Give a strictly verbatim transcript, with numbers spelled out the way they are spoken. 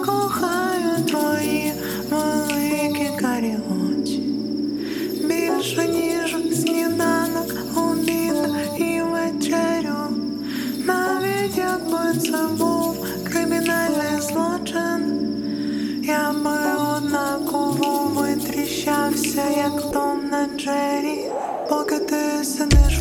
кохаю твої великі карі очі більше, ніж сніданок, обід і вечерю. Навіть якби це був кримінальний злочин, я би однаково витріщався, як Том на Джері, поки ти сидиш